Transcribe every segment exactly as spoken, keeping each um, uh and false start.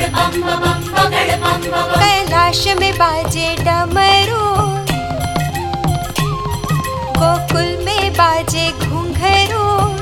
बम बम पगड़ बम बम। कैलाश में बाजे डमरू, गोकुल में बाजे घुंघरू।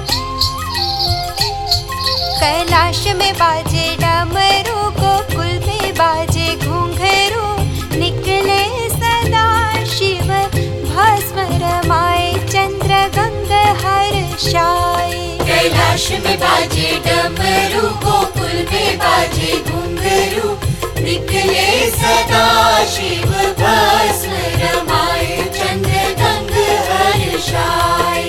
कैलाश में बाजे डमरू, गोकुल में बाजे घुंघरू। निकले सदा शिव भस्म रमाए, चंद्र गंगा हर्षाए। कैलाश में बाजे डमरू, गोकुल में बाजे घुंघरू। निकले सदा शिव भस्म रमाए, चंद्र गंगा हर्षाए।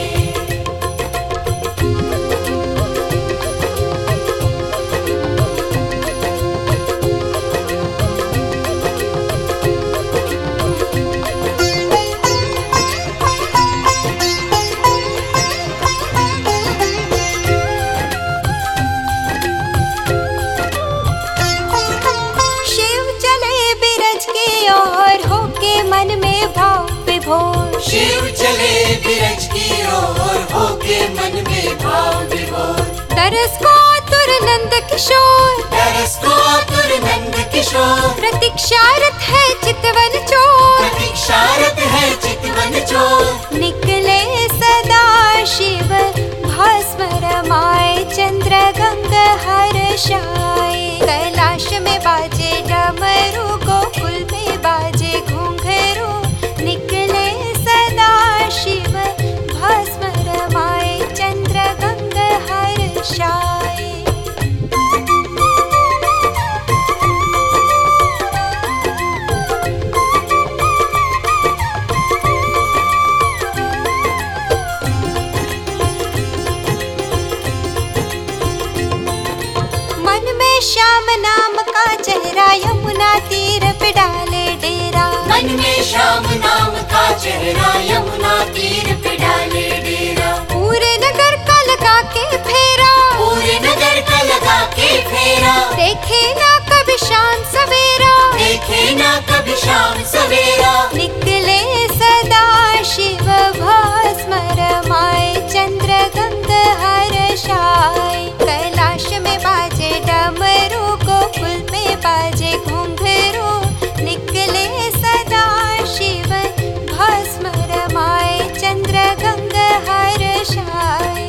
मन में भाव विभोर, शिव चले बिरज की ओर, होके मन में भाव विभोर। तरस को आतुर नंद किशोर, तरस को आतुर नंद किशोर। प्रतीक्षारत है चितवन चोर, प्रतीक्षारत है चितवन चोर। निकले सदा शिव भस्म रमाए, चंद्र गंगा हर्षाए। कैलाश में बाजे डमरू, गोकुल में बाजे घुंघरू। निकले सदा शिव भस्म रमाए, चंद्र गंगा हर्षाए। मन में श्याम नाम का चेहरा, यमुना तीर पे डाले डेरा। मन में श्याम नाम का चेहरा, यमुना तीर पे डाले डेरा। पूरे नगर का लगा के फेरा, पूरे नगर का लगा के फेरा। देखे ना कभी शाम सवेरा, देखे ना कभी शाम सवेरा। निकले सदा शिव भस्म रमाए, चंद्र गंगा हर्षाए। कैलाश में बाजे डमरू, गोकुल में बाजे घुंघरू। निकले सदा शिव भस्म रमाए, चंद्र गंगा हर्षाए।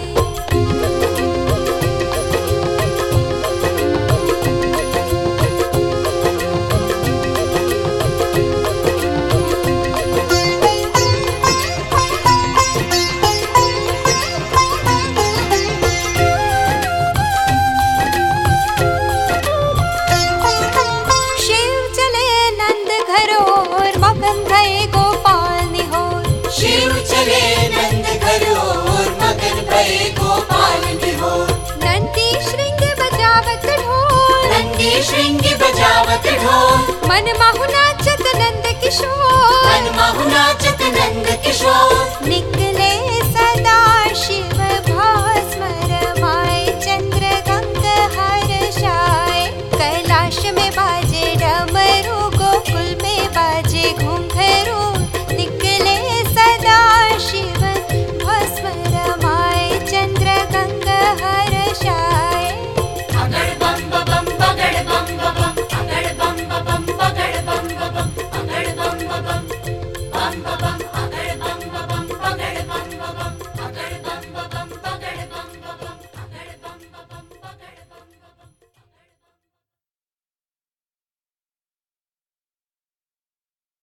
शिव चले नंद घर और, मगन भये गोपाल निहोर। नंदी श्रृंग बजावत ढोल, नंदी श्रृंग बजावत ढोल। मन माहु नाचत नंद किशोर, मन माहु नाचत नंद किशोर। निकले